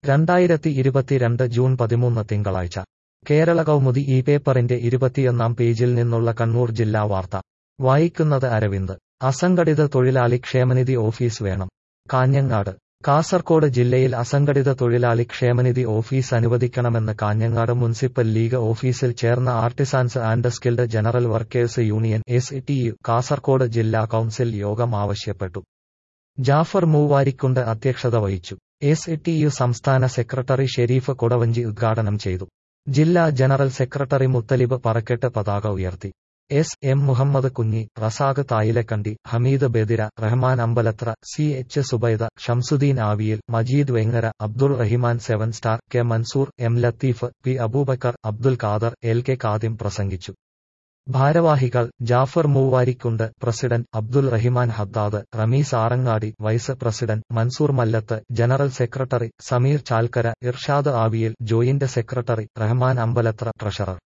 2022 June 13 തിങ്കളാഴ്ച കേരള കൗമുദി ഈ പേപ്പറിന്റെ 21 പേജിൽ നിന്നുള്ള കണ്ണൂർ ജില്ലാ വാർത്ത വായിക്കുന്നത് അരവിന്ദ്. അസംഘടിത തൊഴിലാളി ക്ഷേമനിധി ഓഫീസ് വേണം. കാഞ്ഞങ്ങാട്. കാസർകോട് ജില്ലയിൽ അസംഘടിത തൊഴിലാളി ക്ഷേമനിധി ഓഫീസ് അനുവദിക്കണമെന്ന് കാഞ്ഞങ്ങാട് മുനിസിപ്പൽ ലീഗ് ഓഫീസിൽ ചേർന്ന artisans and skilled general workers union (STU) Kasaragod ജില്ലാ കൗൺസിൽ യോഗം ആവശ്യപ്പെട്ടു. ജാഫർ മൂവാരിക്കുണ്ട് അധ്യക്ഷത വഹിച്ചു. STU സംസ്ഥാന സെക്രട്ടറി ഷെരീഫ് കൊടവഞ്ചി ഉദ്ഘാടനം ചെയ്തു. ജില്ലാ ജനറൽ സെക്രട്ടറി മുത്തലിബ് പറക്കെട്ട് പതാക ഉയർത്തി. M Muhammad Kunhi, Razak തായിലക്കണ്ടി, Hameed Bedira, Rahman Ambalathra, CH Zubaida, Shamsuddin Aviyil, Majeed Vengara, Abdul Rahiman 7 star, K Mansoor, M Latheef, P Abubakar, Abdul Khader, LK Kadim പ്രസംഗിച്ചു. ഭാരവാഹികൾ: Jafar Moovarikkund president, Abdul Rahiman Haddad, Rameez Arangadi vice president, Mansoor Mallath general secretary, Sameer Chalkara, Irshad Aviyil joint secretary, Rahman Ambalathara treasurer.